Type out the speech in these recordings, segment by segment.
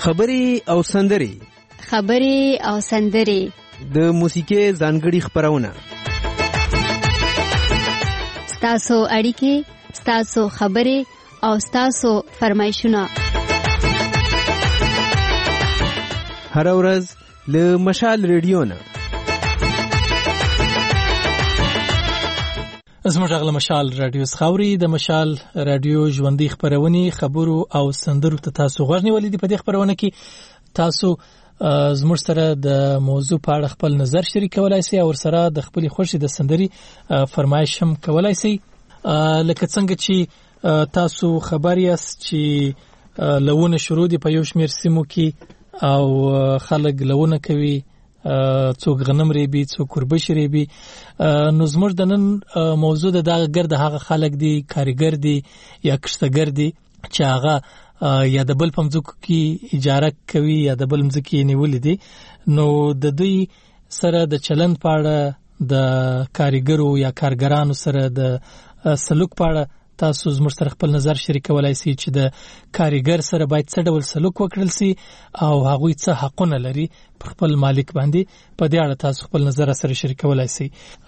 خبرې او سندرې د موسیقۍ ځانګړي خبرونه، ستاسو اړیکې، ستاسو خبرې او ستاسو فرمایشونه هر ورځ له مشال ریډیو نه. زموږ غږ مشال رادیو خاوري د مشال رادیو ژوندۍ خبرونه، خبرو او سندرو ته تاسو غوږ نیولې دي. په دې خبرونه کې تاسو زموږ سره د موضوع په اړه خپل نظر شریکولای شئ او سره د خپل خوښي د سندري فرمایش هم کولای شئ. لکه څنګه چې تاسو خبر یاست چې لونه شروع دي په یو شمېر سیمو کې او خلک لونه کوي، څوک غنم ریبي، څوک کوربش ریبي. نو زموږ د نن موضوع د دغه ګرد هغه خلک دي، کارګر دي یا کښتګر دي چې هغه یا د بل په مځکو کې اجاره کوي یا د بل مځکې نیولې دي. نو د دوی سره د چلند په اړه، د کارګرو یا کارګرانو سره د سلوک په اړه تاسو زموږ سره خپل نظر شریکولای شئ چې د کارګر سره باید څه ډول سلوک وکړل شي او هغوی څه حقونه لري پر خپل مالک باندې. په دې اړه تاسو خپل نظر سره شریکولای شئ.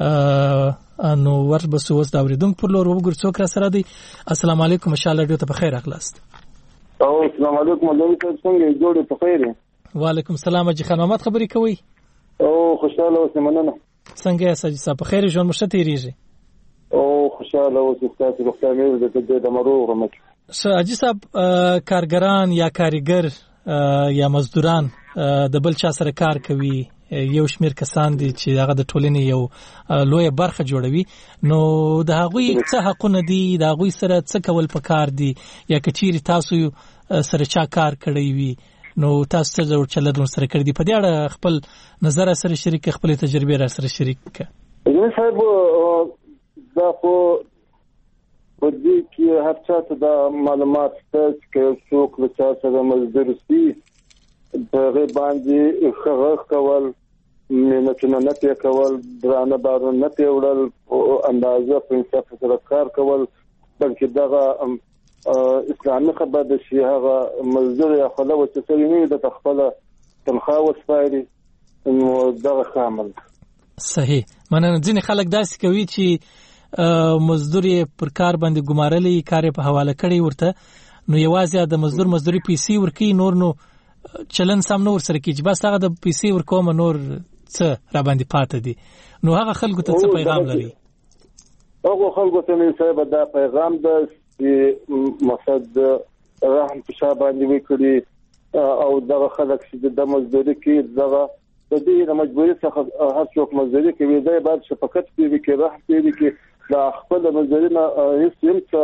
نو وربسو اوس دا اوریدونکو پر لور وګورئ څوک را سره دی. السلام علیکم، مشال رادیو ته بخیر راغلاست. السلام علیکم، مدني صاحب څنګه جوړې په خیر؟ وعلیکم السلام، اجي خان محمد خبرې کوي. خوشاله اوسې، مننه. څنګه یاست اجي صاحب؟ په خیر ژوند مو ښه تیریږي؟ خوشاله اوسې، تاسو په خیر د دمرو غمک. اجي صاحب، کارګران یا کارګر یا مزدوران د بل چا سره کار کوي، یو شمیر کسان دي چې هغه د ټولنې یو لویه برخه جوړوي. نو د هغوی څه حقونه دي، د هغوی سره څه کول پکار دي، یا کچيري تاسو سره چا کار کړی وي نو تاسو څه ډول چلند سره کړی دي؟ په دې اړه خپل نظر سره شریک، خپل تجربه را سره شریک کړه. زه صاحب دا په دې کې هر چا ته د معلومات ستاسو کې څوک له چا سره مزدور سي دغه باندې خغه کول، مینه نه پی کول، درانه بارونه نه پی وړل، اندازه په انصاف سره کار کول، بلکې دغه اسلامي خبره د شي هغه مزدور یا خلک چې سړي نه د خپل تنخواه وسپاري، نو دغه کامل صحیح. مننه. ځینې خلک داسې کوي چې مزدور پر کار باندې ګمارلې، کار په حواله کړي ورته، نو یوازې د مزدوري پیسې ورکي، نور نو چلن سم نور سره کیږي، بس هغه د پیسې ورکوم نور څه را باندې پاتې دي. نو هغه خلکو ته څه پیغام لري؟ هغه خلکو ته نه صاحب دا پیغام ده چې مقصد رحم په شابه باندې وکړي او دغه خلک چې د مزدوري کې دغه د دې مجبوري څخه هر څوک مزدوري کوي، دا باید شفقت کوي، کې رحم کوي، کې د خپل مزدوري نه هیڅ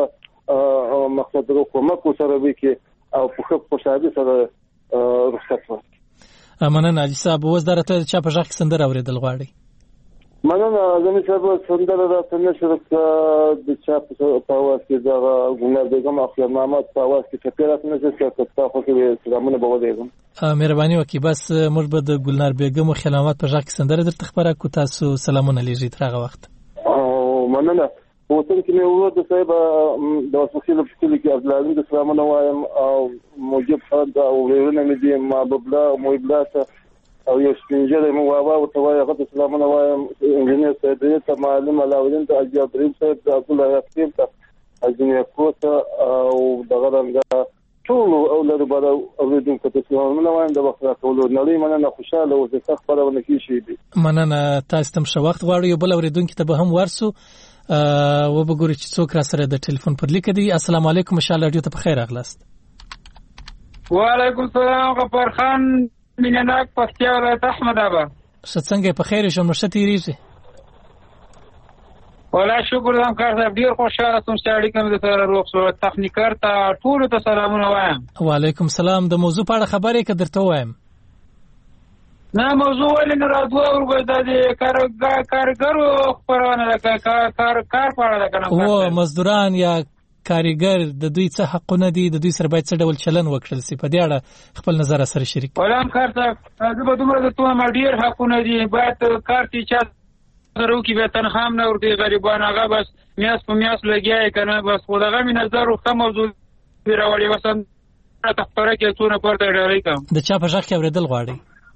مقصد کومک سره وکړي او په خوشاله سره رخصت ورکړي. مننه اجي صاحب. اوس درته چا په ځخ سندره اوریدل غواړي؟ مننه. زمي صاحب سندره راته نشره د چا په اواز کې دا ګلنار بیگم او خیر محمد په اواز کې چپیرات نشره چې تاسو خو سلامونه به ودیږم. مهرباني وکي. بس موږ به د ګلنار بیگم او خیر محمد په ځخ سندره درته خبره کو، تاسو سلامونه لېږي تر هغه وخت. مننه. وطن کې مې ورته صاحب د وسیله په کلی کې عبدالعزیز سلامونه وایم او موجب خان او ورونه مې دي محبوب الله مویبلات او یو سپینجره مو واوا او توای هغه سلامونه وایم. انجنیر سید ته معلم علاوالدین ته اجازه دریم صاحب د عبد الله یقین ته اجنه کوت او دغه رنګ ټول اولاد بره اوریدونکو ته سلامونه وایم. د وخت راټولو نړۍ مننه، خوشاله اوسئ، خبرونه کې شي دي. مننه. تاسو تم شو وخت غواړو یو بل اوریدونکو ته به هم ورسو و بګورئ چې څوک را سره د ټلیفون پر لیک دی. السلام علیکم، مشال رادیو ته بخیر راغلاست. وعلیکم السلام، غفار خان مینناک پکتیا ولایت احمد آباد. څنګه په خیر شو؟ مشه تیریږي؟ ولا شکر دم کار صاحب، ډیر خوشاله سم چې اړیکه مې سره روغ شو. تخنیکر ته ټول ته سلامونه وایم. وعلیکم السلام. د موضوع په اړه خبرې که درته وایم؟ نه موضوع ولې نه راځو ورغوي د کارګرو خبرونه ده، کار په اړه ده کنه. او مزدوران یا کارګر د دوی څه حقونه دي، د دوی سره باید څه ډول چلن وکړل شي؟ په دې اړه خپل نظر سره شریک. ولهم کار ته زه به دومره د توه ما ډیر حقونه دي، باید کار چې چا سره وکړي به تنخواه هم نه ورکوي غریبان، هغه بس میاس په میاس لګیا یې کنه، بس خو دغه مې نظر خو موضوع راوړي وسم خبره کې څونه پورته ډالۍ کوم د چا په ځخ کې اوریدل غواړي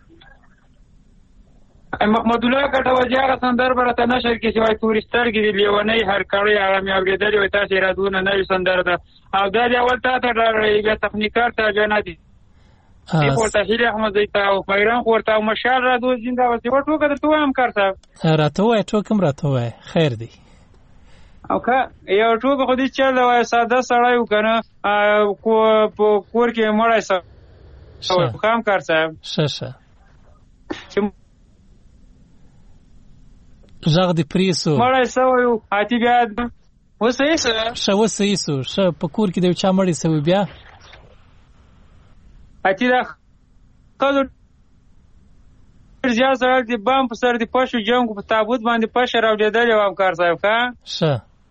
محمد الله کټوجی هغه سندر برته نشر کې چې وای تورستر کې لیونی هر کړی هغه مې اوریدل وي تاسو رادونه نه سندر ده او دا دی اول ته ډالۍ بیا تخنیکار ته جنادي په تحلیل احمد زیتا او پیران ورته مشال را دوه زنده وسی ورته کده تو هم کار صاحب راته وای ټوکم راته وای خیر دی او که یو ټوک خو دې چل وای ساده سړی وکنه کو په کور کې مړای سره کام کار صاحب شه زغ دی پریسو مړای سویو اتی بیا وسېسو شه په کور کې د چا مړی سوی بیا اتی دا کله ځا سره دی بام په سر دی پښو جنگ په تابوت باندې پښه راوړېدل او کار صاحب ښه شه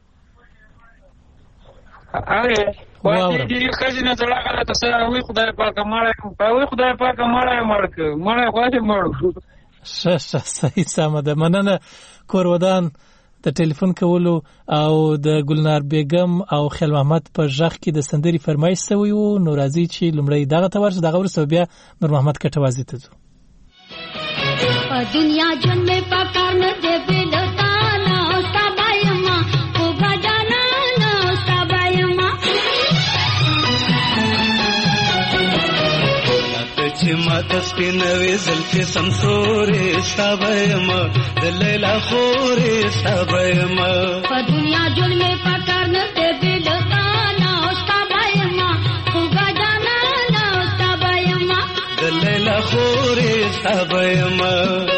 اره وای دې خزینه زړه غلط سره وي خدای پاک مړ خو شه صحیح سم ده مننه کورودان د ټلیفون کولو او د ګلنار بیگم او خیل محمد په ځخ کې د سندري فرمایش سوی وو نو راځي چې لمړی دغه تورس دغه ورسو بیا نور محمد کټوازی ته ځو دنیا جن میں پکار نہ دے بلتا نا سبایما کو بجانا نا سبایما چما تسپینوي زلفي سمسورې سبایما د لیلا خورې سبایما په دنیا جن میں پکار نہ دے بلتا نا سبایما کو بجانا نا سبایما د لیلا خورې سبایما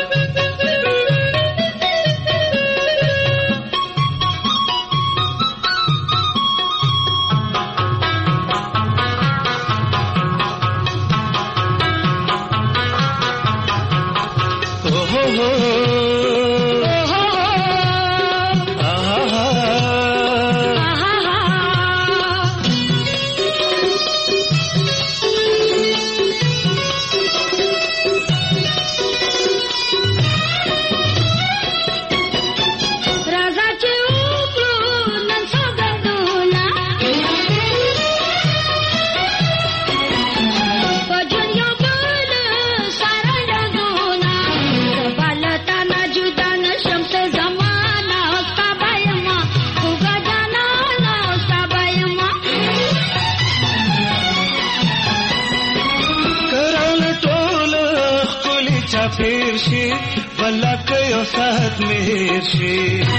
شي ولک یو سات مهر شي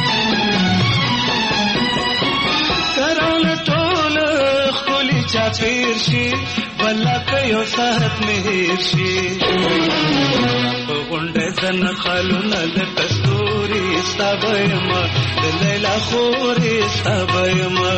کرال ټول خولي چا پیر شي ولک یو سات مهر شي غونډه زن خالونه د کستوري سبایما د لیلا خوري سبایما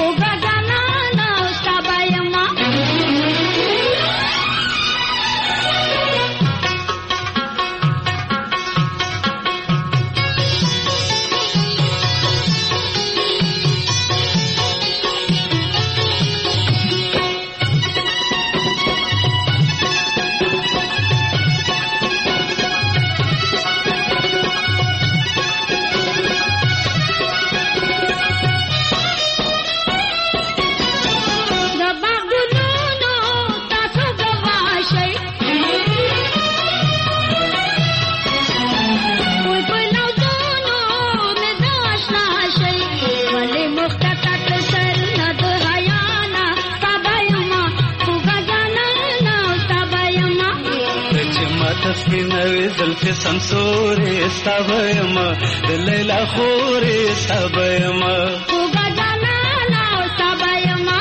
سپینوي زلفي سمسورې سبایما د لیلا خورې سبایما کو بجانا نا سبایما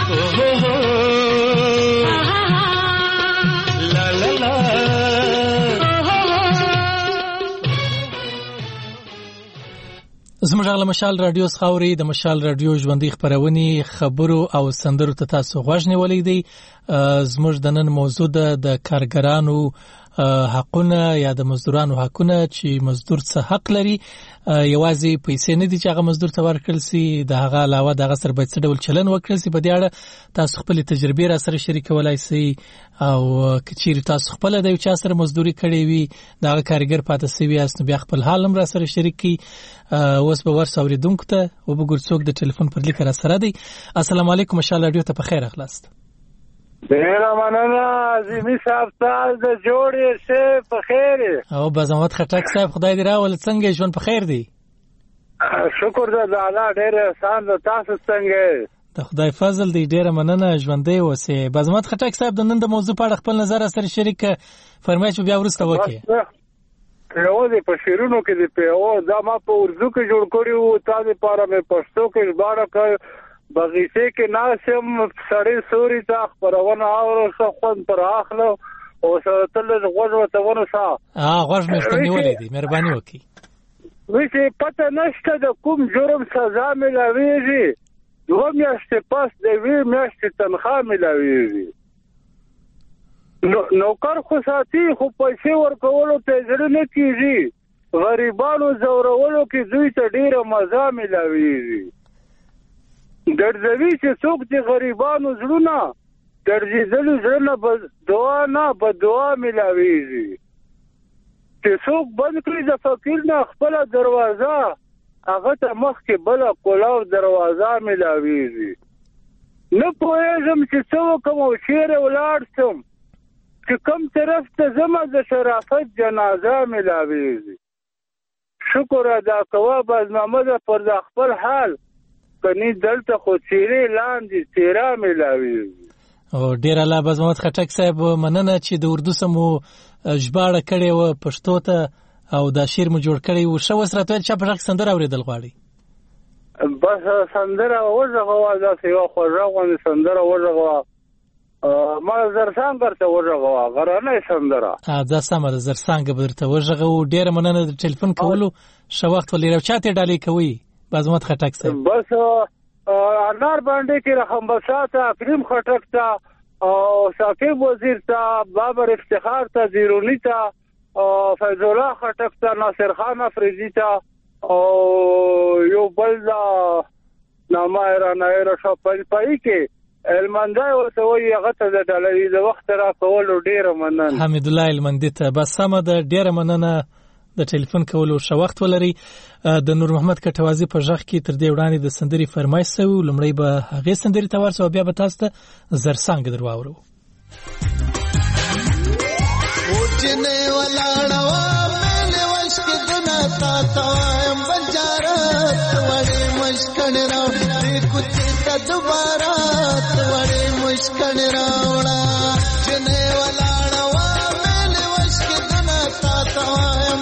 لا لا لا زموږ غل مشال رادیو خاوري د مشال رادیو ژوندۍ خبرونې خبرو او سندرو ته تاسو غوښنه ولې دی زموږ د نن موضوع د کارګرانو حقونه یا د مزدورانو حقونه چې مزدور څه حق لري یوازې پیسې نه دي چې هغه مزدور ته ورکړل سي د هغه علاوه د هغه سره باید څه ډول چلن وکړل سي په دې اړه تاسو خپل تجربه را سره شریکولای سي او کچیر تاسو خپل د یو چا سره مزدوري کړې وي دا کارګر پاتې سوي است بیا خپل حالم را سره شریکي اوس به ورس اوریدونکو ته او به ګورڅوک د ټلیفون پر لیک را سره دی السلام علیکم مشال رادیو ته په خیر اخلاص ډیره مننه عظیمي صاحب تاسو د جوړې شه په خیر. او بزمت خټک صاحب خدای دې راول څنګه ژوند په خیر دی؟ شکر د الله ډیر احسان د تاسو څنګه د خدای فضل دی. ډیره مننه ژوندې اوسې. بزمت خټک صاحب د نن د موضوع په اړه خپل نظر سره شریک فرمایش بیا ورسته وکړي. یو دې په شیرونو کې دې په دا ما په اردو کې جوړ کړی وو تاسو لپاره مې پښتو کې ژباړه کړ. بغیسه کې ناسم سړی سوري تا خبرونه او څه پر اخلو او سره تل غوږ وته ونسا غوږ مې نیولې دي مهرباني وکړي. ویسه پته نشته د کوم جرم سزا ملاويږي. 2 میاشتې پس د 2 میاشتې تنخواه ملاويږي. نوکر خو ساتي خو پیسې ورکولو ته ځړ نه کیږي. غریبانو زورولو کې دوی ته ډیره مزه ملاويږي. درځوي چې څوک د غریبانو زړونه درځېدلي زړونه به دعا نه به دعا ملاويږي. چې څوک بند کړي د فقیر نه خپله دروازه هغه ته مخکې بله کلاو دروازه ملاويږي. نه پوهېږم چې څه وکړم او چېرې ولاړ شم چې کوم طرف ته ځمه د شرافت جنازه ملاويږي. شکر ادا کوه بزمامده پر د خپل حال کني دلته خو چیرې لاندې تیرا ملاويږي. او ډیر الله بزمت خټک صاحب مننه چې د اردو سمو ژباړه کړې و پښتو ته او دا شعر مو جوړ کړی و. شو سره ته چې په ځخ سندره اوریدل غواړي؟ بس سندره وژغوا دا سیوا خو راغون سندره وژغوا ما زرسان ورته وژغوا غرانه سندره دا سم ده زرسانګ برته وژغو. ډیر مننه د ټلیفون کولو شو وخت ولې چاته ډالې کوي بزمت خټک صاحب؟ بس انار باندې کې رحم بساته کریم خټک ته او ثاقب وزیر ته بابر افتخار ته زیرونی ته فیض الله خټک ته ناصر خان افریدی ته او یو بل نامه ایران شو پای کې المندای ورته وی هغه ته د ډالۍ د وخت را کولو ډیره مننه. حمید الله المندی ته بس سم ده ډیره مننه د ټلیفون کولو شو وخت ولري. د نور محمد کټوازی په ژغ کې تر دې وړاندې د سندري فرمایش سوي. لمړی به هغه سندري ته ورسو بیا به تاسو ته زرسانګ درواورو. اوچنه ولاړوا مې وشک دنا تا تایم بنجارت وړې مشکن راو دې کوڅه ته دوباره وړې مشکن راوړا. چنه ولاړوا مې وشک دنا تا تایم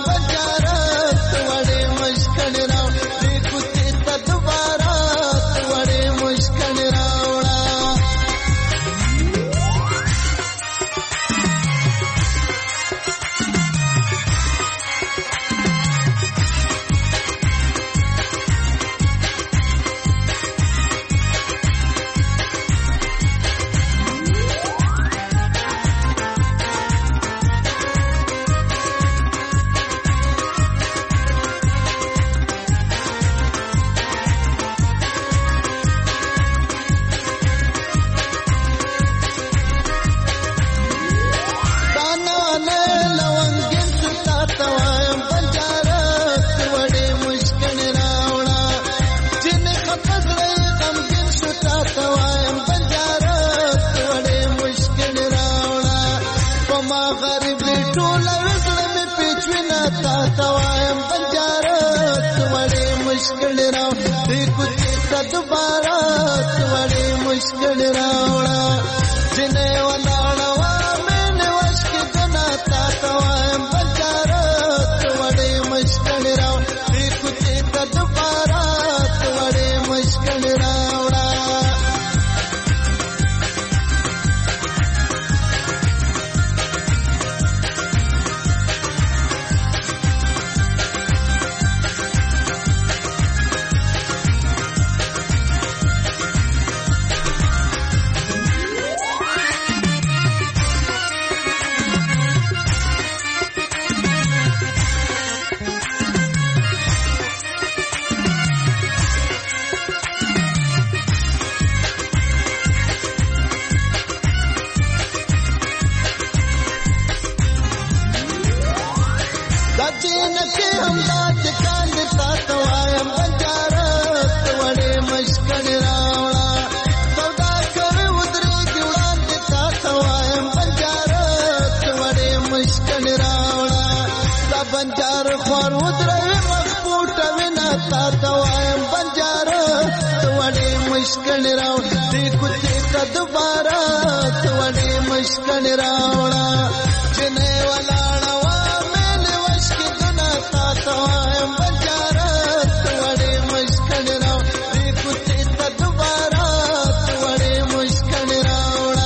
بنجار خور ودروي مخبوط وینا تا توایم بنجار توړې مشکل راو دې کوڅه ته دوباره توړې مشکل راوړه جنې ولاړه وا مې لوش کې دنا تا توایم بنجار توړې مشکل راو دې کوڅه ته دوباره توړې مشکل راوړه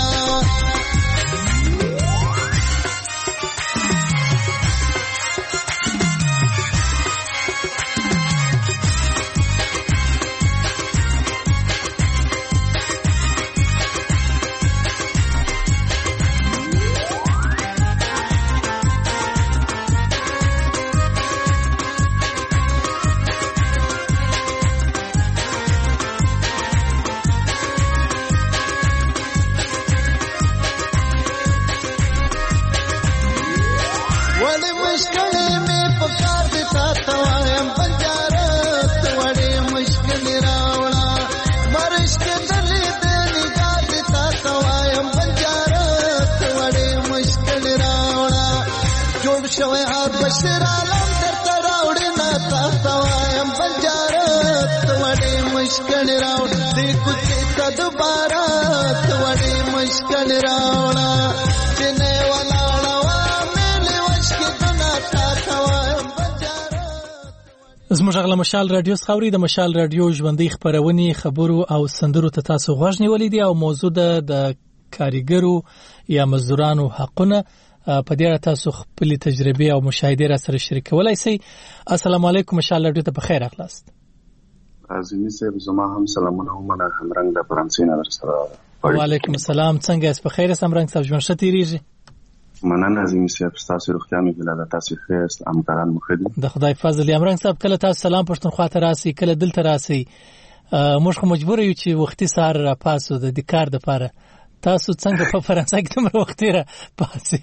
شوی هر بشر عالم درته راوړي نه تاسو وایم بنجار توړې مشکل راوړ دې کوڅې ته دوباره توړې مشکل راوړه جنې ولاړه وا مې لوش کې دنا تاسو وایم بنجار. زموږ غلا مشال رادیو خاوري د مشال رادیو ژوندۍ خبرونه خبرو او سندرو ته تاسو غوښ نیولې دي او موضوع د کاریګرو یا مزدورانو حقونه په دې اړه تاسو خپل تجربه او مشاهده را سره شریکولای شئ. السلام علیکم ان شاء الله ډېر په خیر اخلاص. عظیمی صاحب زما هم سلامونه ومنه همرنګ د فرانسې نه سره. وعلیکم السلام څنګه یاست؟ په خیر همرنګ صاحب ژوند ښه تیریږي؟ مننه عظیمی صاحب تاسو روغتیا مې بل د تاسو خیر همکاران مخدي د خدای فضل. همرنګ صاحب کله تاسو سلام پښتونخوا ته راسي کله دلته راسي موږ خو مجبور یو چې وختي سهار را پاسو د کار د پاره تاسو څنګه په فرانسې کې تمره وختي را پاسي؟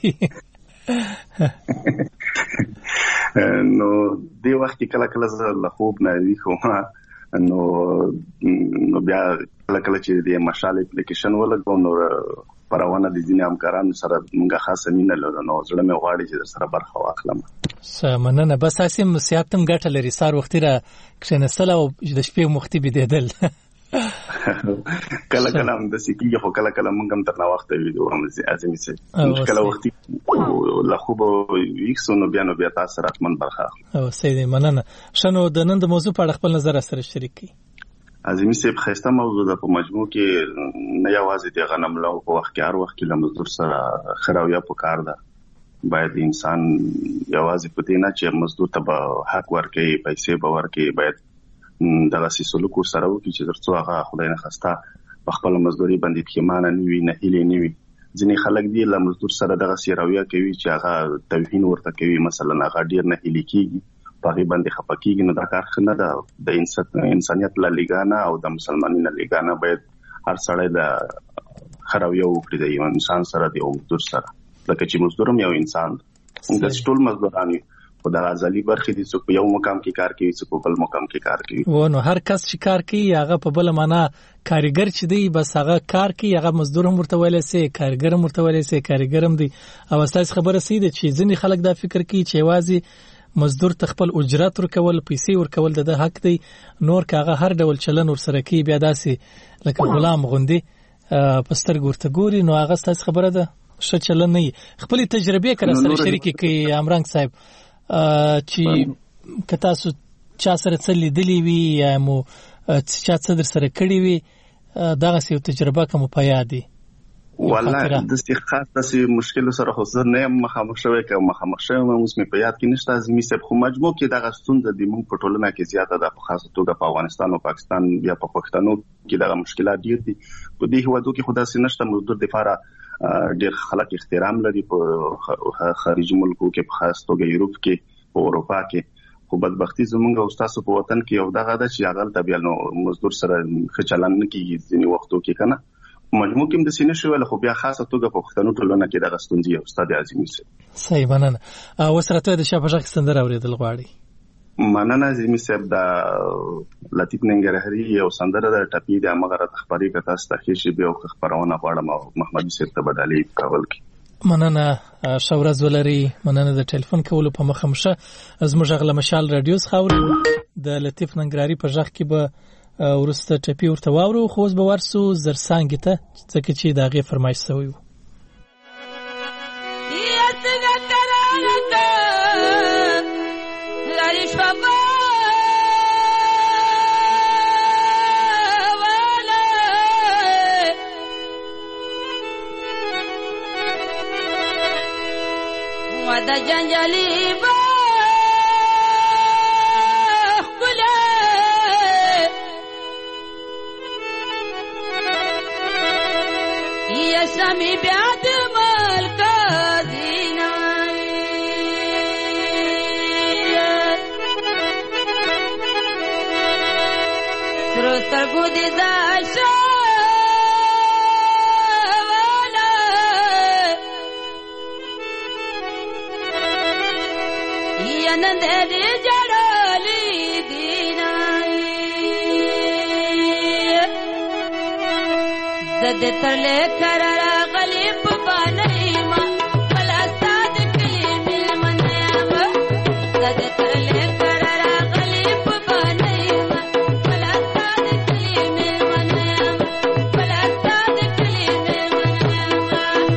نو دی وخت کله کله زه له خوب نه ویښوم نو بیا کله چې د مشال اپلیکیشن ولګوم نو پرونه د ځینې همکارانو سره موږ خاصه مینه لرو نو زړه مې غواړي چې سره برخه واخلم. مننه. بس اسیم سیاتم ګټه لري سار وختي را کښنسل او د شپې مختي بيدل کله کله هم د سکیږي خو کله کله موږ هم تر نو وخت ویډیو هم ازمي سي کله وختي لا خوب ویکسو نو بیا تاسو راتمن برخه او سید مننه. شنو د نن د موضوع په اړه خپل نظر سره شریک کړئ. عظیمی صاحب خسته موضوع ده په مجموع کې نه یوازې د غنم لو په وخت کې هر وخت کې لمزدور سره خراویا په کار ده. باید انسان یوازې په دې نه چې مزدور ته حق ورکړي پیسې به ورکړي باید دغه سلوک سره وکړي چې ترڅو هغه خدای نه خواسته په خپل مزدوري باندې پښیمانه نه وي نه هیلې نه وي. ځینې خلک دی لمزدور سره دغه سیراویا کوي چې هغه توهین ورته کوي مثلا هغه ډیر نه هیلې کیږي باغی باندې خپکیږي نو دا کار خنه ده د انسانیت لا لګانا او د مسلمانانو نه لګانا باید هر سړی د خراویو وکړي د یو انسان سره د مزدور سره لکه چې مزدورم یو انسان د ټول مزدورانی په د ازلی برخې دي چې په یو مقام کې کار کوي چې په بل مقام کې کار کوي و نو هر کس چې کار کوي هغه په بل معنا کاریګر چې دی بس هغه کار کوي هغه مزدور هم ورته ویل سي کارګر هم ورته ویل سي کارګر هم دی او تاسو خبره سي دي چې ځینې خلک دا فکر کوي چې وازي مزدور تخپل اجرت ورکول پیسې ورکول د حق دی نور کاغه هر ډول چلن ور سره کوي بیا داسي لکه غلام غوندي پستر ګورته ګوري نو هغه تاسو خبره ده څه چلن نه خپل تجربه کړه سره شریک کوي امرنګ صاحب چې کتا سو چا سره څلې دلی وی یا مو چا څه در سره کړی وی دغه سیو تجربه کوم په یادي والله د استخاصه مشکل سره خو زه نه مخامخ شوی کوم مخامخ شوی اوس مې په یاد کې نشته از می سب خو مجموع کې دغه ستونزه د مونږ په ټولنه کې زیاته ده په خاصه توګه په افغانستان او پاکستان یا په پښتنو کې دغه مشکلات ډیر دي په دې هوادو کې خدا سي نشته مزدور د لپاره ډیر خلک احترام لري په خارجي ملکو کې په خاص توګه یورپ کې په اروپا کې خو بدبختی زمونږ او تاسو په وطن کې یو دغه د چې هغه د بیانو مزدور سره خچلن کېږي ځینې وختو کې کنه مجموع کې د سینې شویل خو بیا خاصه توګه په پښتنو ټولنه کې دغه ستونزې او استاد عظیمی سي صحیح مننه او سره ته د شپږ سندره اوریدل غواړي مننه عظیمی صاحب دا لطیف ننګرهاري یو سندره د ټپی د امغره تخبري کته ستخیشي به او خبرونه غواړم محمد صاحب ته بدالي کول کی مننه شورز ولري مننه د ټلیفون کولو په مخه مشه زموږ غل مشال رادیو خاوري د لطیف ننګراری په ځخ کې به ورسته ټپی ورته واورو خو اوس به ورسو زرسانګ ته ځکه چې داغه فرمایش شوی وو دا جنجالی با خلا یا سمی بیاد مال کا دینا سرو سرگو دی داشا نندری جڑالی دینائی زد ترلے کرارا غلیب بانیما بلا ساد کلی مل منیما زد ترلے کرارا غلیب بانیما بلا ساد کلی مل منیما بلا ساد کلی مل منیما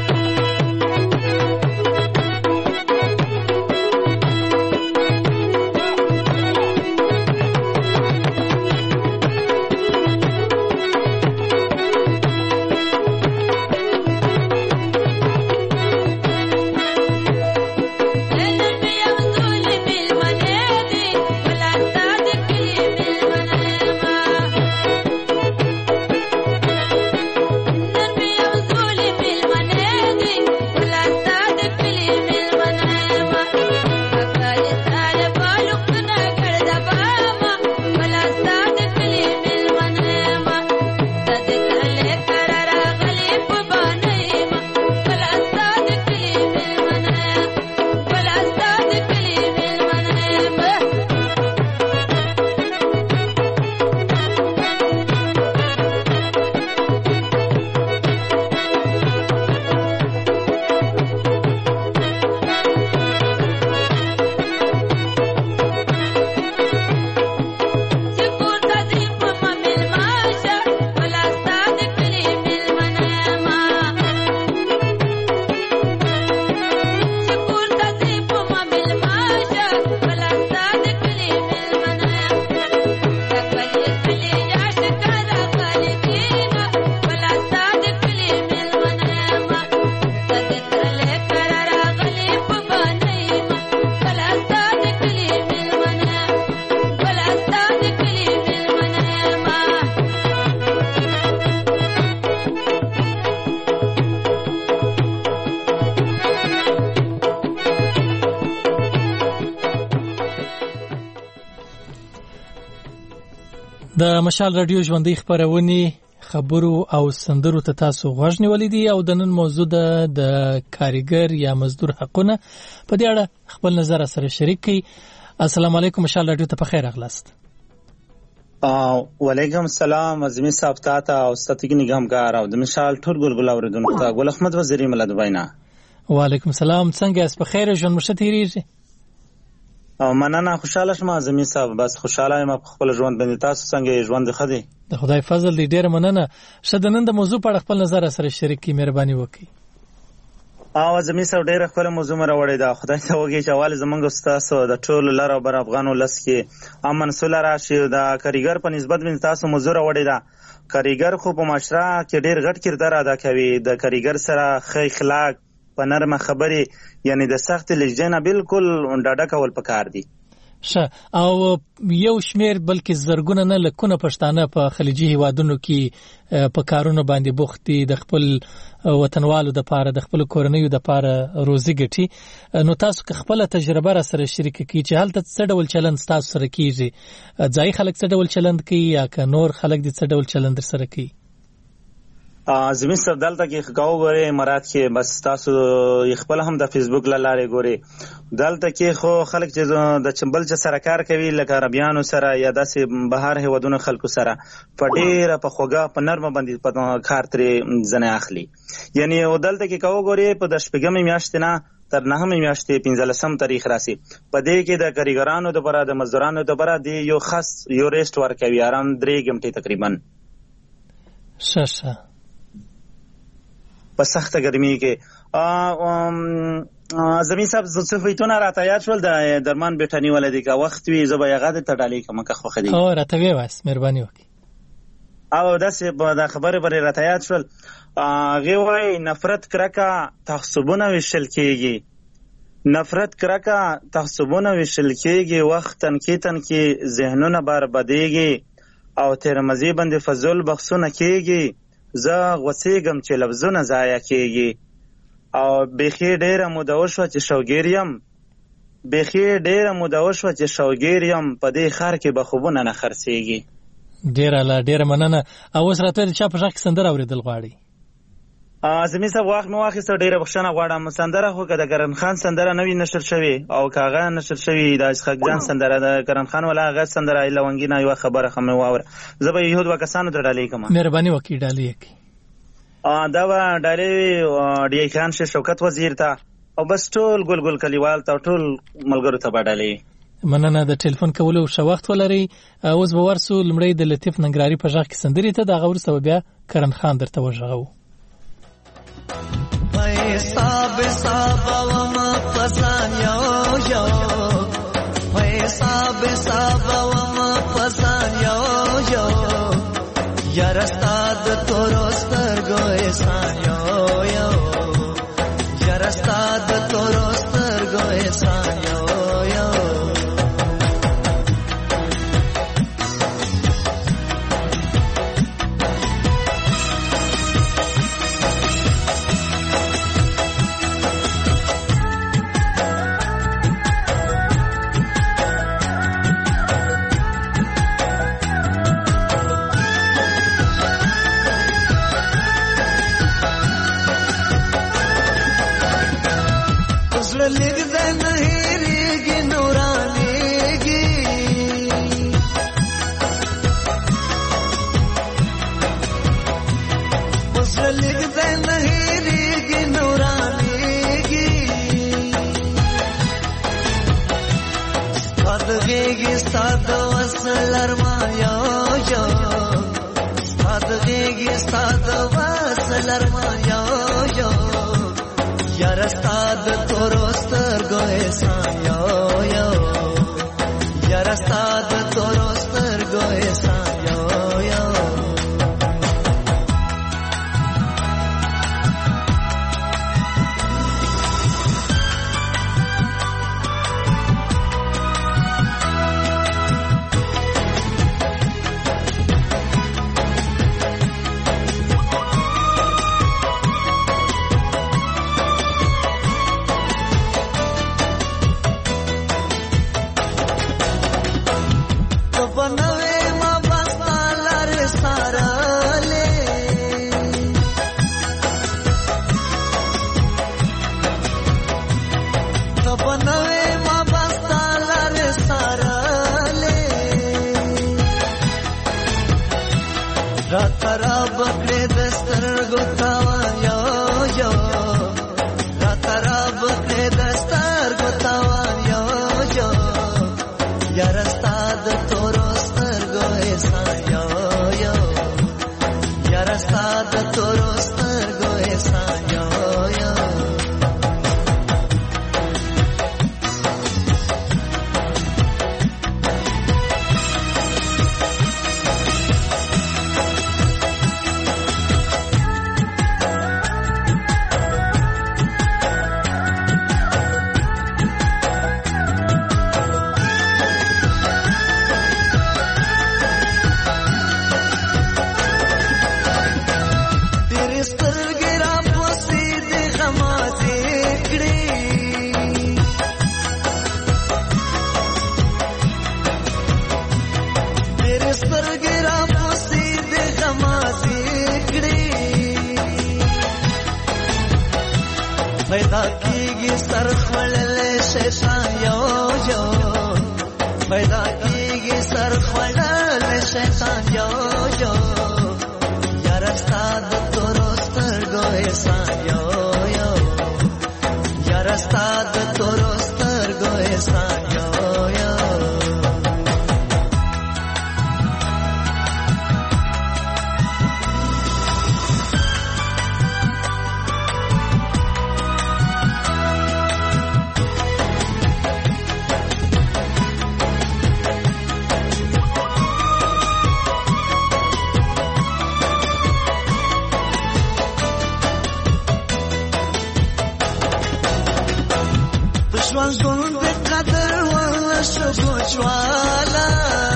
د مشال رادیو ژوندۍ خبرونه خبرو او سندرو ته تاسو غوږ نیولې دي او د نن موضوع د کارګر یا مزدور حقونه په دې اړه خپل نظر سره شریک کړئ. السلام علیکم مشال رادیو ته په خیر اغلاست. وعلیکم السلام عظیم صاحب ته او ستګ نگامګار او د مشال ټول ګلګل اوریدونکو ته ګل احمد وزیری ملت وینا. وعلیکم السلام څنګه اس په خیر ژوند مشه تیریږي؟ مننه خوشاله شم عظیم صاحب بس خوشاله یم په خپل ژوند باندې تاسو څنګه ژوند خدي؟ د خدای فضل دې ډیر مننه. شدنن د موضوع په اړه خپل نظر سره شریک کی مهرباني وکړئ. عظیم صاحب ډیر خپل موضوع مره وړي دا خدای ته وګي چې اول زمونږ استاد د ټول لار او بر افغانو لس کې امن سول راشي دا کاریګر په نسبت باندې تاسو موضوع وړي دا کاریګر خو په معاشره کې ډیر غټ کردار ادا کوي. د کاریګر سره ښه اخلاق په نرمه خبرې یعنی د سخت لجنه بالکل ډاډه کول پکار دي. او یو شمیر بلکې زرګونه نه لکونه پښتانه په خلیجي هیوادونو کې په کارونو باندې بوخت دي د خپل وطنوالو د پاره د خپل کورنیو د پاره روزي ګټي. نو تاسو که خپل تجربه را سره شریک کړئ چې هلته څه ډول چلند تاسو سره کیږي؟ ځای خلک څه ډول چلند کوي یا که نور خلک دې څه ډول چلند سره کوي؟ زمين سر دلته کې خکاو غوري مراد کې بس تاسو خپل هم د فیسبوک لاره غوري دلته کې خو خلک چې د چمبل چې سرکار کوي لکه عربیانو سره یا داسې بهر هیوادونو خلکو سره په ډیره په خوګه په نرمه باندې په کار ترې ځنه اخلي یعنی دلته کې کاو غوري په د شپږم میاشتې نه تر نهمې میاشتې 15 تاریخ راسي په دې کې د کاریګرانو لپاره د مزدورانو لپاره دی یو خاص یو ریسټ ورکوي ارام 3 غنټې تقریبا ښه په سخته ګرمي کې زمين صاحب څه فیتونه راته یاد شول د درمان بیٹانی ولدي کا وخت وی زبا یغاده ته ډالۍ کوم که خو خدي او راته وی واس مهرباني وکي او داسې د خبره بری راته یاد شول غي وای نفرت کرکا تعصبونه وشل کیږي نفرت کرکا تعصبونه وشل کیږي وختن کې ذهنونه برباديږي او تر مزي باندې فضل بخښونه کیږي زه غوسېږم چې لفظونه ضایع کیږي او بخي ډیره مدوشو چې شوګیریم په دې خار کې به خوبونه نه خرڅيږي ډیره مننه او اوس راته چا په ځخ سندره اوریدل غواړي زمين صاحب واخیسته ډیره بخښنه غواړم سندره خو که د کرن خان سندره نوې نشر شوی او کاغه نشر شوی د اسحاق جان سندره د کرن خان ولا غږ سندره لونګینا یو خبره خمه واور زبې یهود وکسانو ته ډالۍ کوم مهرباني وکړئ ډالۍ کی دا و ډالۍ ډی خان شوکت وزیر ته او بس ټول ګل کلیوال ته ټول ملګرو ته ډالۍ مننه د ټلیفون کولو شو وخت ولري اوس به ورسو لمړی د لطیف ننګراری په ځخ کې سندري ته د غور سبب بیا کرن خان درته وژغو حساب وما پسان یو حساب وما پسان یو یار استاد تورستر گو احسان یو یار استاد تورستر گو احسان یو پیدا کیږي سر خړلې شیطان یو یو پیدا کیږي سر خړلې شیطان یو یو یار استاد تورستر ګوې سان یو یو یار استاد تورستر ګوې سان یو یو ژوند د قدر ولا شګو جوالا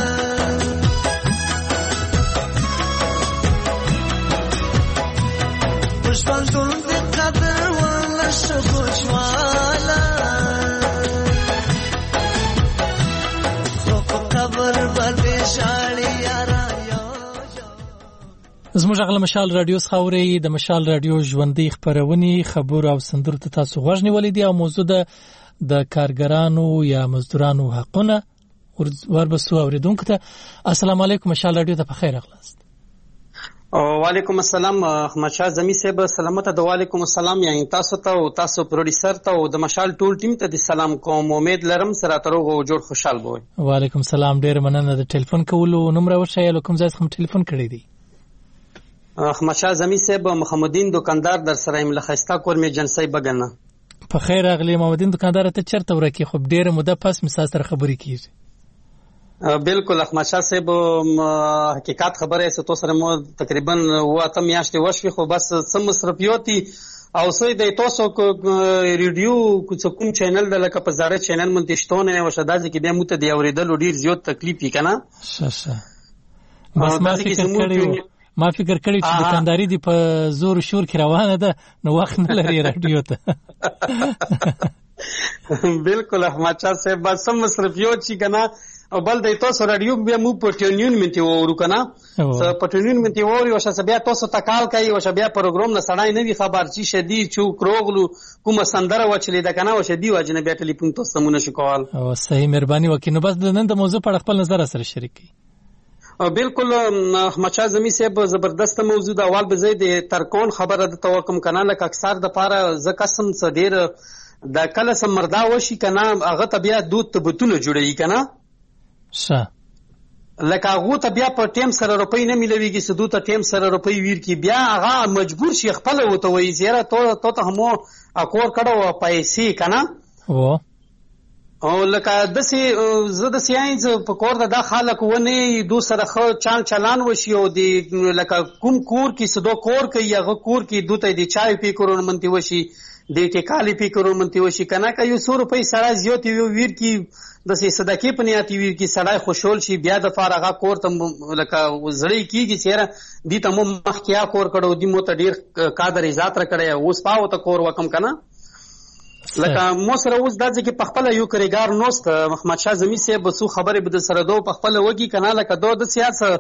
ژوند د قدر ولا شګو جوالا خو قبر باندې شاړي یارا زموږ غل مشال رادیو خاوري د مشال رادیو ژوندۍ خبرونه خبر او سندرو ته تاسو غوښنی ولیدي او موضوع د کارګرانو یا مزدورانو حقونه وربسو اوریدونکو ته السلام علیکم مشال رادیو ته بخیر اغلاست وعلیکم السلام احمد شاه زمي صاحب سلامته د وعلیکم السلام یعنی تاسو ته او تاسو پروډوسر ته او د مشال ټول ټیم ته د سلام کوم امید لرم سره تروغ او جوړ خوشحال بوي وعلیکم السلام ډیر مننه د ټلیفون کولو نمبر ورشایل کوم ځای څخه ټلیفون کړی دی احمد شاه زمي صاحب محمدین دکاندار در سره ملخستا کور می جنسي بغنه په خیر اغلی محمدین دکاندار ته چرته ورکی خو ډیره موده پس مساس سره خبرې کیږي بالکل احمد شاه صاحب حقیقت خبره است تو سره مو تقریبا واته میاشتې وشوي خو بس سم مصرفیوتی او سوی د تاسو ریډیو کوم چینل د لکه په زړه چینل مونږ تشتونه او شدازي کې به مت دی اوریدل ډیر زیات تکلیف کنه شه بس ما فکر کړی چې دکانداری دی په زور شور کې روانه ده نو وخت نه لري رادیو ته بالکل احمد شاه صاحب بس سم مصرفیو چې کنه او بل د تاسو رادیو به مو پټیونین منتی وورو کنه پټیونین منتی ووري او شبیا تاسو تکال کوي او شبیا پروګرام نه سړای نه وی خبر چې شدي چو کروغلو کوم سندره وچلې ده کنه او شدي واجنه بیا ټلیفون تاسو مونږ شو کول او صحیح مهرباني وکړئ نو بس نن د موضوع په خپل نظر سره شریک کړئ بالکل احمد شاه زمي صاحب زبردست موضوع د اول به زید ترکون خبره د توکم کنه لکه اکثر د پاره ز قسم صدیر د کله سمردا وشي کنه هغه طبيعه دوت تبتونه جوړي کنه شه لکه هغه طبيعه په ټیم سره روپۍ نه ملويږي سدو ته ټیم سره روپۍ ویر کی بیا هغه مجبور شي خپل وته وي زیره ته همو اکور کړه پیسې کنه او او لکه دسي زه د ساينس په کور د خلک ونه دو سره خو چال چلان وشي او د لکه کوم کور کې سدو کور کې یغه کور کې دوته د چای پی کورون منتی وشي د ټیکالی پی کورون منتی وشي کنه که یو 100 روپۍ سره زیات ویر کی د صدقې پنیاتی ویر کی سړی خوشحال شي بیا د فارغه کور ته لکه زړی کیږي چیرې دي ته مخکیا کور کړو دي مو ته ډیر قادر عزت را کړی اوس پاو ته کور وکم کنه لکه مو سره اوس دځ کې پخپل یو کریګار نوست محمد شاه زمي صاحب سو خبره به سره دو پخپل وږي کنه لکه د سیاست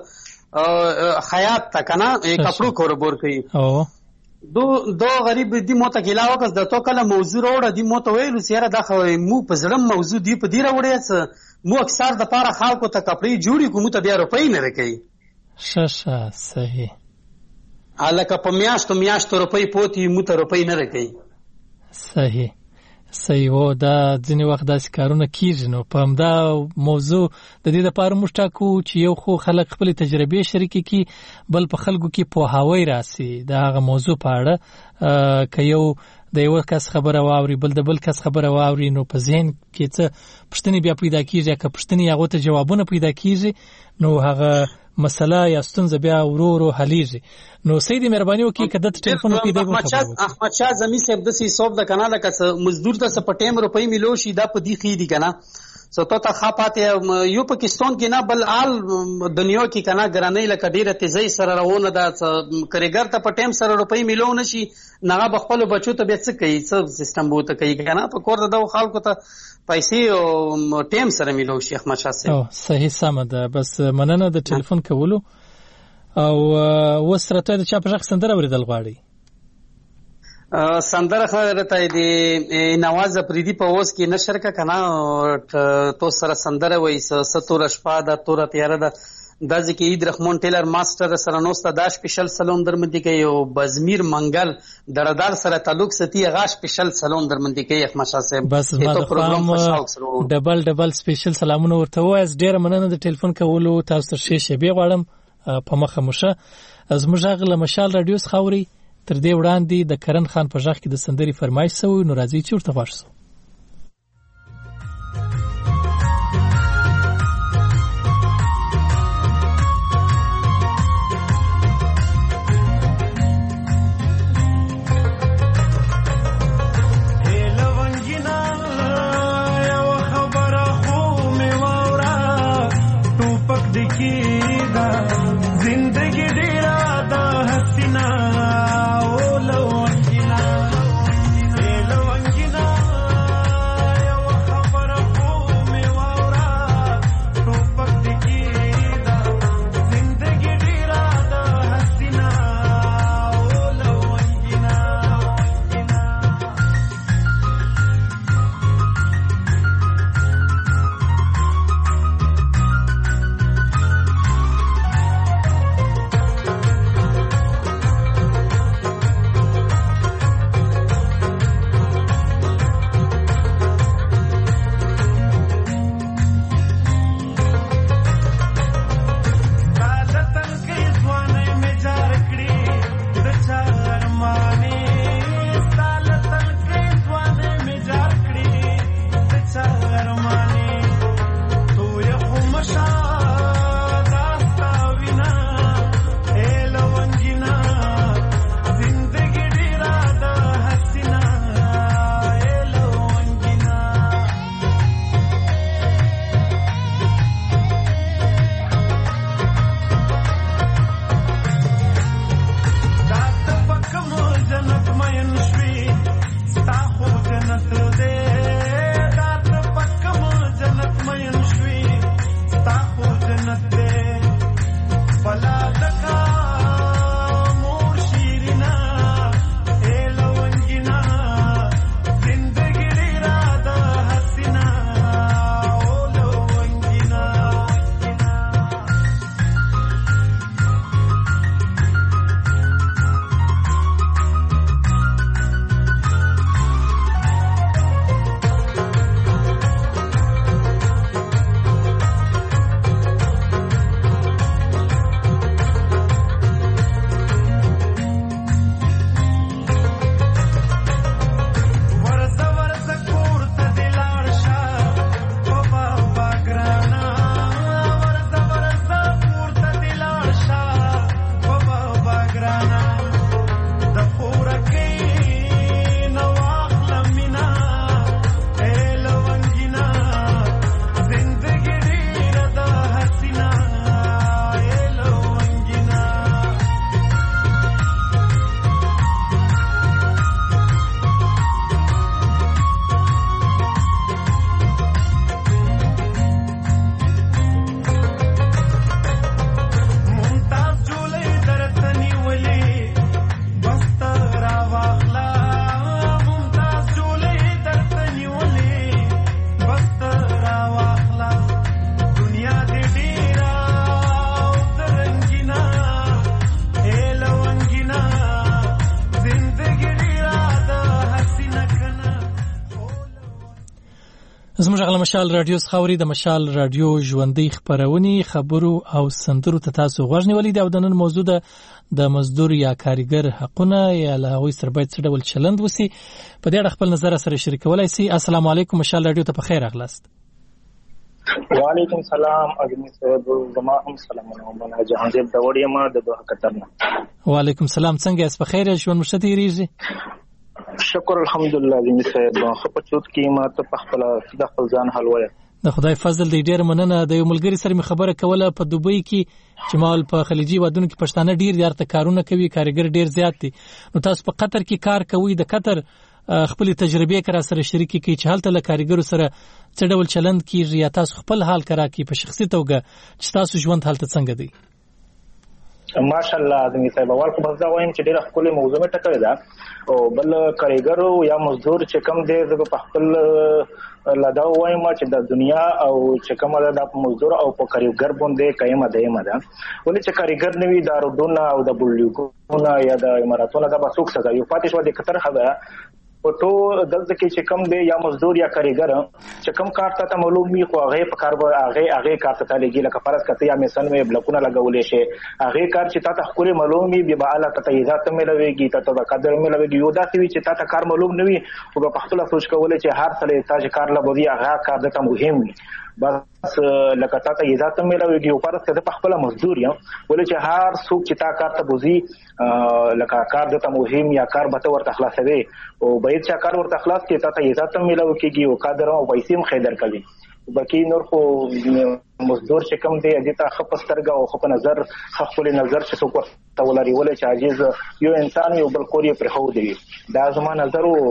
حیات تا کنه کپړو کوربور کوي او دو غریب دی مو ته کلاوه کس د تو کله موضوع وروړه دی مو ته ویلو سیاره د مو په زړم موضوع دی په دی وروړې مو اکثر د پاره خلکو ته کپړې جوړي کوم ته بیا روپۍ نه رکې شه صحیح الکه په میاشتو روپۍ پوتې مو ته روپۍ نه رکې صحیح و دا ځینې وخت داسې کارونه کیږي نو په همدا موضوع د دې لپاره موږ ټاکو چې یو خو خلک خپل تجربې شریکي کی بل په خلکو کې پوهاوی راسي دا هغه موضوع په اړه که یو د یو کس خبره واوري بل د بل کس خبره واوري نو په ذهن کې څه پښتنې بیا پیدا کیږي که پښتنې هغه ته جوابونه پیدا کیږي نو هغه مسله یا ستونزه بیا ورو حلیږي نو سیدی مهرباني وکړئ کده ټلیفون وکړئ دغه احمد شاه زمي صاحب د سی صوب د کنه لکه مزدور ته سپټیم روپۍ ملو شي دا په دی خې دي کنه سو ته خاپاته یو پاکستان کې نه بل آل دنیا کې کنه ګرانې لکه ډیره تیزی سره روانه ده کریګر ته پټیم سره روپۍ ملو نشي نه بخپل بچو ته به څه کوي څه سیستم بوته کوي کنه په کور د خلکو ته پیسې او ټیم سره ملو شي احمد شاه صاحب صحیح سم ده بس مننه د ټلیفون کولو او وسرته د چا په ځخ سندره اوریدل غواړي سندره خبرته دی نواز افریدی په اوس کې نشر کا کنه تو سره سندره وای ستوره شپه د توره تیار ده د ځکه عید رحمان ټیلر ماستر سره نو ستاده سپیشل سلون درمندې کې یو بزمیر منګل دردار سره تعلق ستي غاش سپیشل سلون درمندې کې اخمشا صاحب بس ما د ډبل سپیشل سلامونه ورته وایس ډیر مننه د ټلیفون کولو تاسو ته شیبه غواړم په مخه مشه از مجاغله مشال رادیو خاوري تر دې وړاندې د کرن خان په ځخ کې د سندري فرمایش سوی نو راځي چې ورته واشو زموږ غل مشال رادیو خاوري د مشال رادیو ژوندۍ خبرونه خبرو او سندرو ته تاسو غوښنی د نن موضوع د مزدور یا کارګر حقونه یا له سره باید څه ډول چلند وسی په دې اړه خپل نظر سره شریکولای شئ. السلام علیکم مشال رادیو ته په خیر اغلاست. وعلیکم سلام اجمل صاحب زما هم سلامونه منا جهانزیب د وړیا ما د دوه کترنه. وعلیکم سلام څنګه اس په خیر ژوند مشته ریږي؟ شکر الحمدلله زمي صاحب خو چوت کې ما ته خپل د خپل ځان حل وای د خدای فضل دی ډیر مننه. د یو ملګری سره خبره کوله په دوبۍ کې چې مال په خلیجي ودونو کې پښتانه ډیر زیات کارونه کوي، کارګر ډیر زیات دي. نو تاسو په قطر کې کار کوي، د قطر خپل تجربه کرا سره شریک کی چې حالت له کارګرو سره څه ډول چلند کیږي یا تاسو خپل حال کرا کی په شخصي توګه چې تاسو ژوند حالت څنګه دی؟ ماشاءالله اعظمي صاحب اول خو بس دا وایم چې ډیره ښکلې موضوع مې ټاکلې ده او بل کاریګر یا مزدور چې کم دی زه په خپل لدا وایم چې د دنیا او چې کومه د مزدور او په کاریګر باندې قائمه ده ولې چې کاریګر نوي د روډونه او د بلډینګونو یا د عمارتونو د بسوک څخه یو پاتې شو د کتر خبره او ټو دلته کې چې کم دی یا مزدور یا کاریګر چې کم کار ته معلوم وي خو هغه په کار هغه کار ته لګي لکه فرض کته یا مثلا مې بلکونه لګولې شي هغه کار چې تا ته خپل معلوم وي به اعلی تجهیزات ملويږي ته د قدر ملويږي یو داسې وي چې تا ته کار معلوم نه وي او په خپل سوچ کولای چې هر څه تاسو کار لبوي هغه کار د مهم وي بس لکه تا ته اجازه ملويږي او فرض کته په خپل مزدور یم ولې چې هر څوک چې تا کار ته بوزي لکه کار د مهم یا کار به ورته خلاصوي او باید چې کار ورته خلاص کې تا ته اجازه ملويږي او قدر او پیسې هم خیدر کوي باقي نور خو مزدور چې کم دی دې ته خپسترګه او خپ نظر خپل نظر چې څوک ته ولري ولې چې عاجز یو انسان یو بل کور یې پر خو دی دا زما نظر او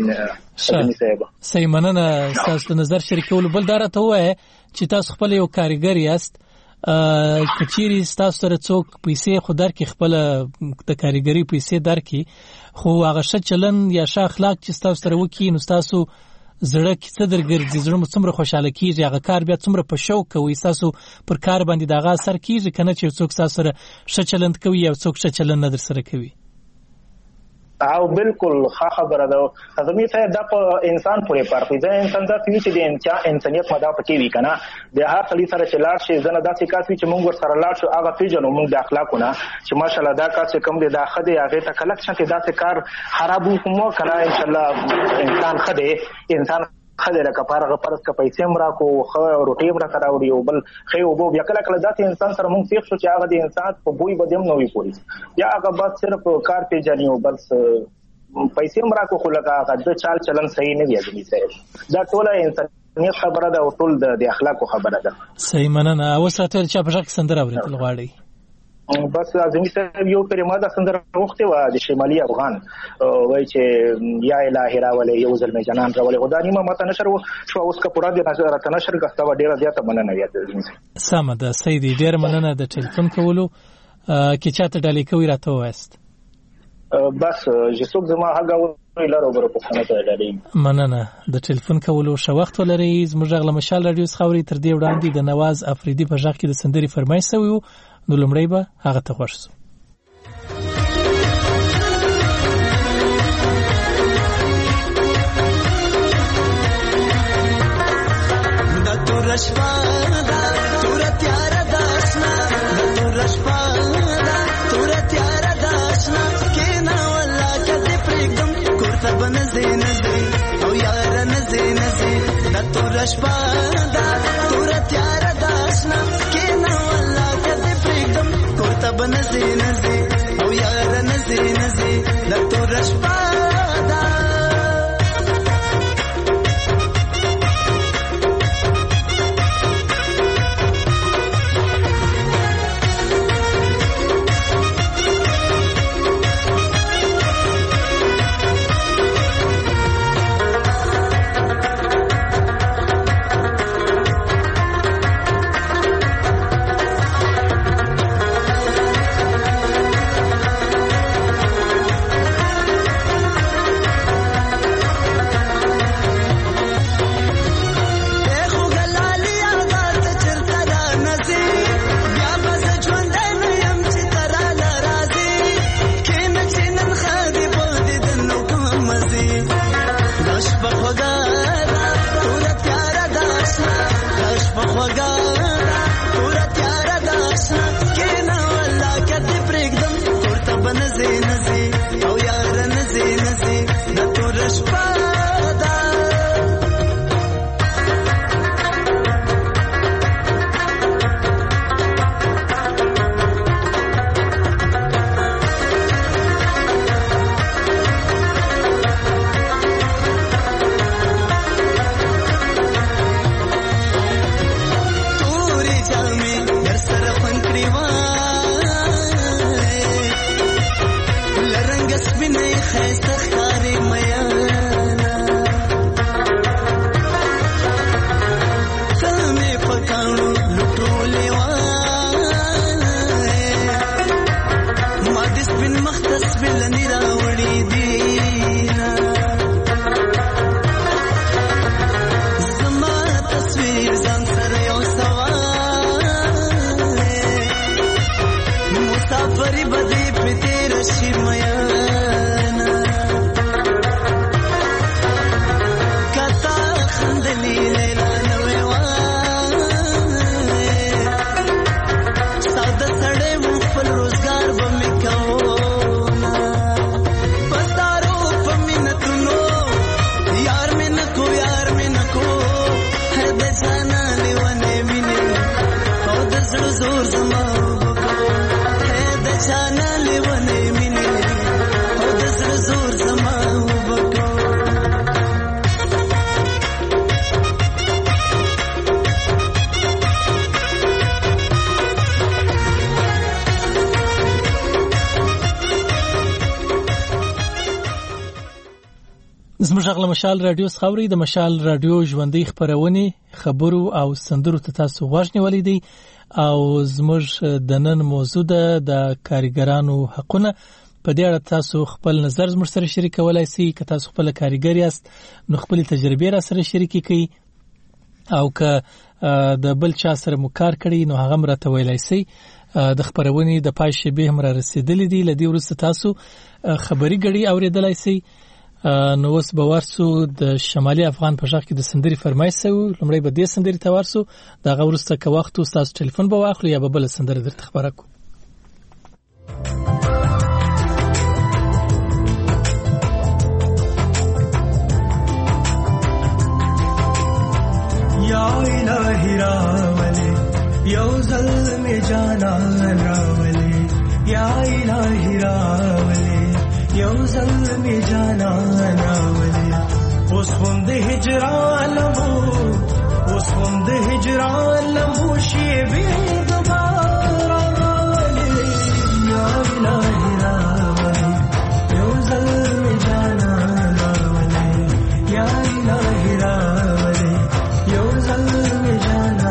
صحیح مننه تاسو نظر شریکول بل دارته وای چې تاسو خپل یو کاریګر یاست کچيري تاسو سره څوک پیسې خودر کې خپل د کاریګری پیسې درکې خو هغه ش چلن یا ش اخلاق چې تاسو سره وکي نو تاسو زړه کې څه درګرځي زړه مو څومره خوشاله کیږي هغه کار بیا څومره په شوق کوي تاسو پر کار باندې دغه اثر کیږي کنه چې څوک تاسو سره ش چلند کوي یا څوک ش چلند نه در سره کوي او بالکل ښه خبره ده اعظمي صاحب دا په انسان پورې پرخې ده انسان دا چې د انسانيت مدا پکې وی کنه د هر څلې سره چې لاړ شي زنه داسې کاسي چې موږ ور سره لاړ شو هغه پیژنو موږ د اخلاقونه چې ماشاءالله دا کار چې کم دي دا خدي هغه ته کلکشن کې داسې کار خرابو کوم کنه ان شاء الله انسان خدي انسان خدای کفاره غپرس کا پیسې مرا کو خو روټي مرا کراوړي او بل خو وبو بیا کله کله داسې انسان سره موږ تیښ شو چې هغه د انسان په بوی بدیم نه وي پولیس یا هغه بس صرف کار پیژني او بس پیسې مرا کو خو لګا هغه د چال چلن صحیح نه دی ځمې صاحب دا ټول انسانیت خبره ده او ټول د اخلاقو خبره ده صحیح مننه او ساتل چې په ځکه سندره اورېدل غواړي بس اعظمي صاحب یو پرې ماده سندره وخته و د شمالي افغان وای چې یا الهی راولې یو ځل مې جنان راولې خدای نیمه ماته نشر شو اوس کا پورا د نظر نشر غستا و ډیره زیاته مننه ویات سم ده سیدی ډیر مننه د ټلیفون کولو کې چاته ډالې کوي راته وست بس جسوک زما هغه لارو برو په خانه ته لري مننه د ټلیفون کولو شو وخت ولري زموږ غل مشال رادیو خوري تر دې وړاندې د نواز افریدي په ځخ کې د سندري فرمایش سوی نو لمړی به هغه ته خوښ شو د تورشپا دا تور تیار داسنا د تورشپا دا تور تیار داسنا کینا ولا کدی پرګم کوته بنځي نځي او یار نځي نځي د تورشپا دا تور تیار داسنا کینا ولا کدی پرګم کوته بنځي نځي او یار نځي نځي د تورشپا دا لرنګ سپینې خسته ښکارې میا زموږ غږ له مشال رادیو څخه اورئ. د مشال رادیو ژوندۍ خبرونه خبرو او سندرو ته تاسو غوږ نیولې دي او زموږ د نن موضوع د کارګرانو حقونه. په دې اړه تاسو خپل نظر زموږ سره شریکولای شئ. که تاسو خپل کارګر یاست نو خپل تجربې را سره شریکې کړئ او که د بل چا سره مو کار کړی نو هغه مرته ویلای شئ. د خبرونې د پای شیبې هم را رسیدلې دي. لدی ورسته تاسو خبري غړي اوریدلای شئ. نو اوس به ورسو د شمالي افغان په ځخ کې د سندري فرمایش سو. لمړی به د سندري تورسو دغه ورسته که وخت تاسو ټلیفون به واخلو یا به بل سندره درته خبره کو. یا الہی راولے یو ظلم جانا راولے یا الہی راولے یو ظلم جانا راولے اس خوند ہجران لمو شیبی دوبارہ راولے یا الہی راولے یو ظلم جانا راولے یا الہی راولے یو ظلم جانا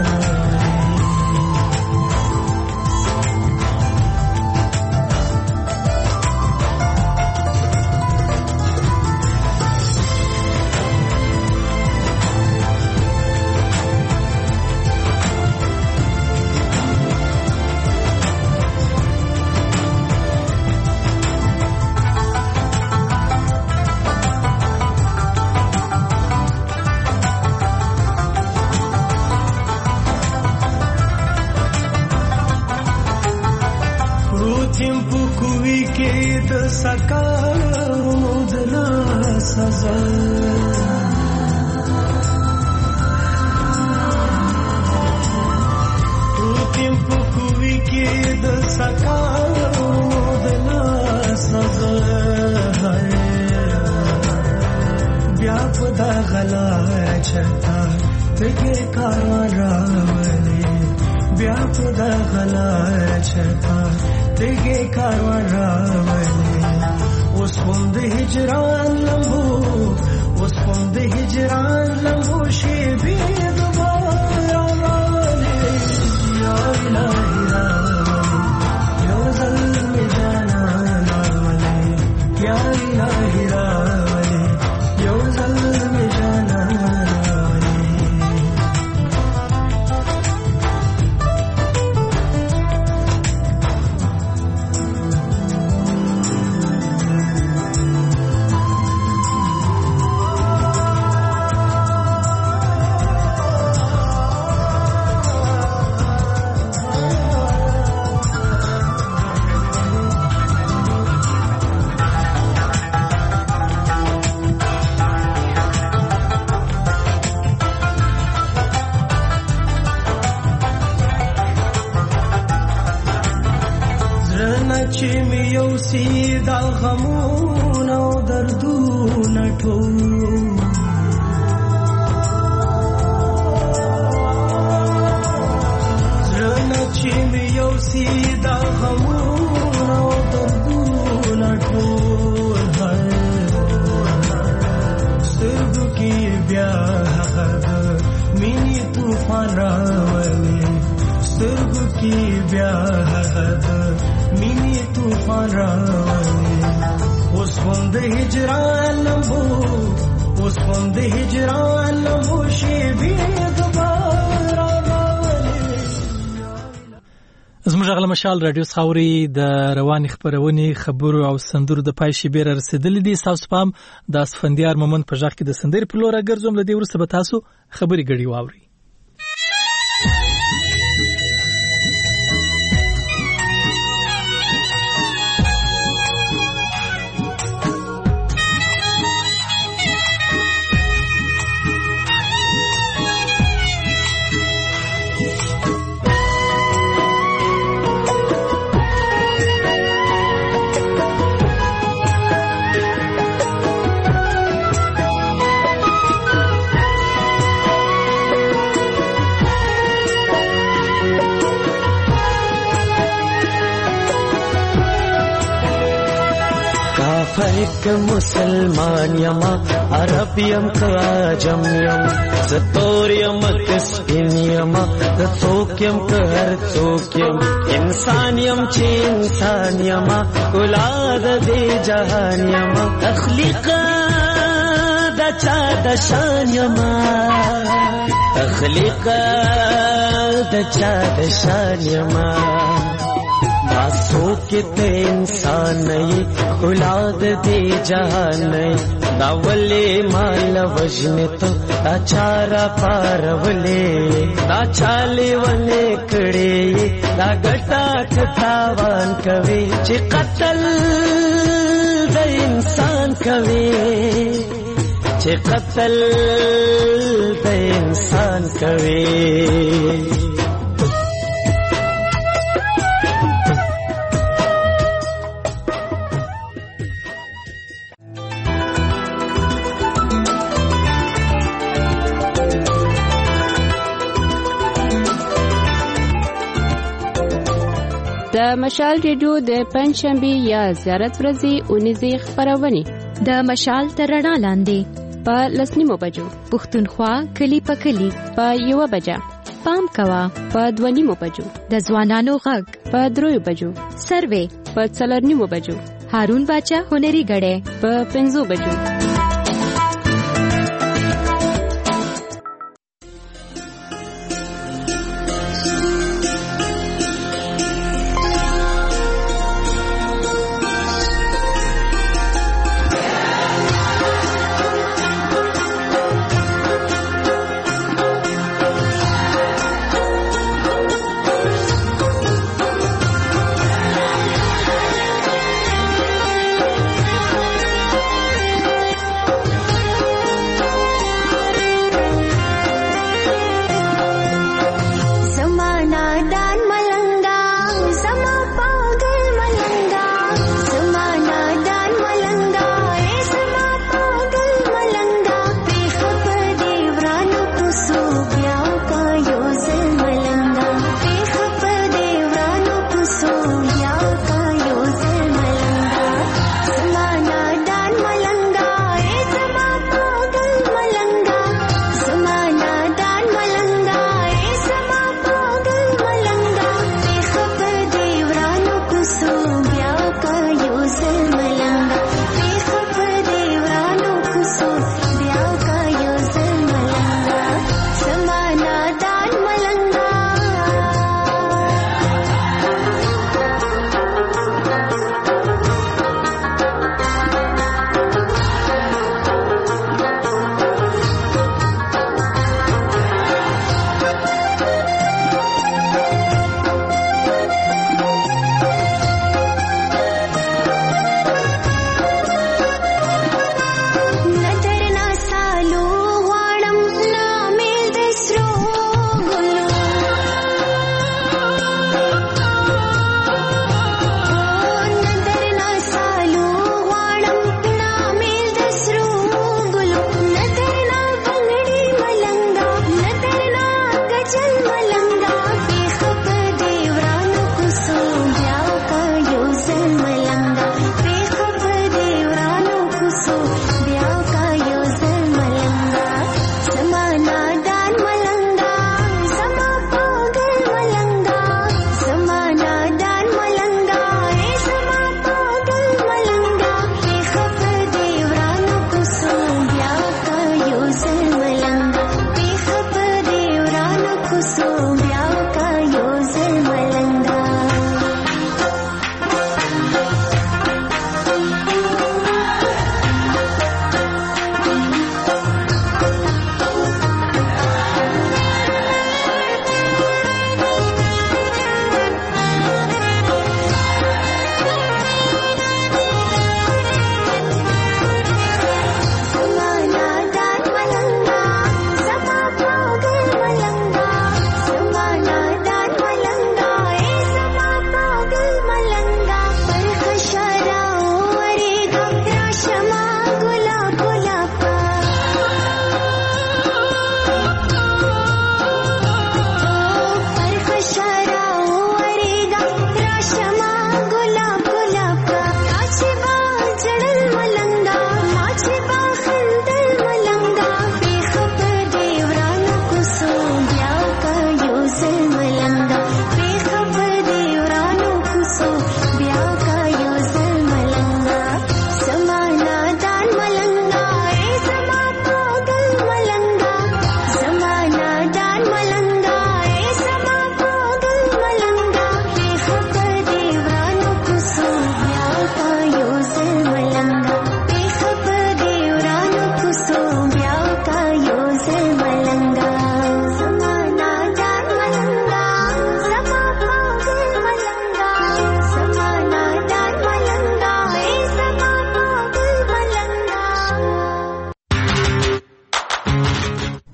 مشال رادیو څخه د رواني خبرونه خبرو او سندرو د پای شیبې را رسیدلې دي. تاسو پام د اسفندیار مومن په ځخ کې د سندري په لور ګرځوم. لدی ورسته به تاسو خبري غړي واوري. که مسلمان یما عرب یم که عجم یم زتور یم که سپین یما زڅوک یم که هر څوک یم انسان یم چې انسان یما اولاد دې جهان یما تخلیق د چا د شان یما تخلیق د چا د شان یما باسو کتے انسان نئی اولاد دی جہان نئی دا ولی مال وجنتو دا چارا پارولی دا چالی ولی کڑی دا گٹا کتاوان کوي چی قتل دا انسان کوي چی قتل دا انسان کوي د مشال ریډیو د پنځشنبه یا زیارت ورځې اونیزه خبرونه د مشال تر رڼا لاندې په لسنیمو بجو پښتونخوا کلی په کلی په یو بجا پام کوا په 2:30 بجو د ځوانانو غږ په 3 بجو سروې په 4:30 بجو هارون باچا هنري غړې په 5 بجو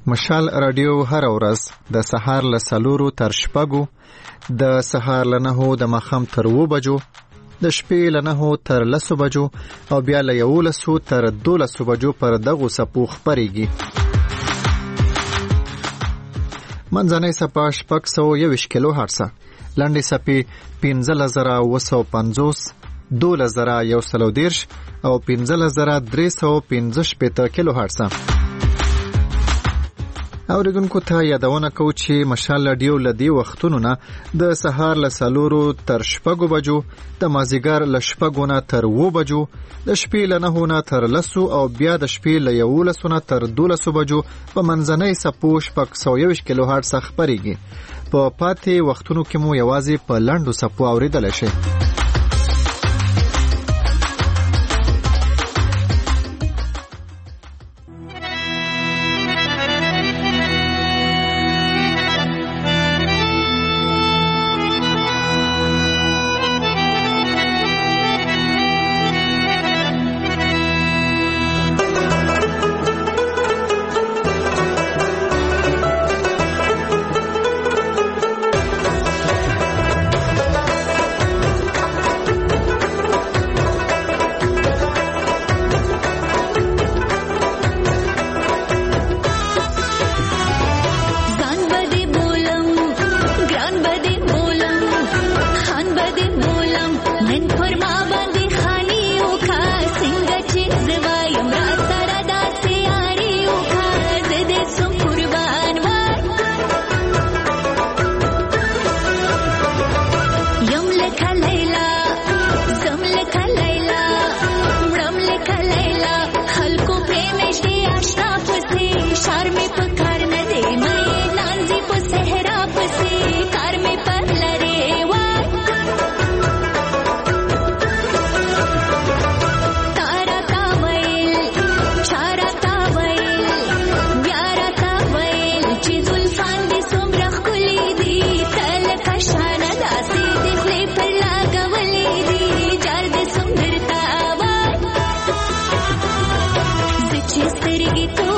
مشال رادیو هر ورځ د سهار له 4 تر 6، د سهار له 9 د ماښام تر 2 بجو، د شپې له 9 تر 10 بجو او بیا له 11 تر 12 بجو پر دغه سپو خبريږي. منځنۍ سپه 621 کیلو هرتز، لنډې سپې 15950، 12110 او 15315 کیلو هرتز. اوریدونکو ته یادونه کوو چې مشال رادیو لدی وختونو نه د سهار له 4 تر 6 بجو، د مازیګر له 6 نه تر 2 بجو، د شپې له 9 نه تر 10 او بیا د شپې له 11 نه تر 12 بجو په منځنۍ سپو 621 کیلو هرتز خبريږي. په پاتې وختونو کې مو یوازې په لنډو سپو اوریدل شي. Gita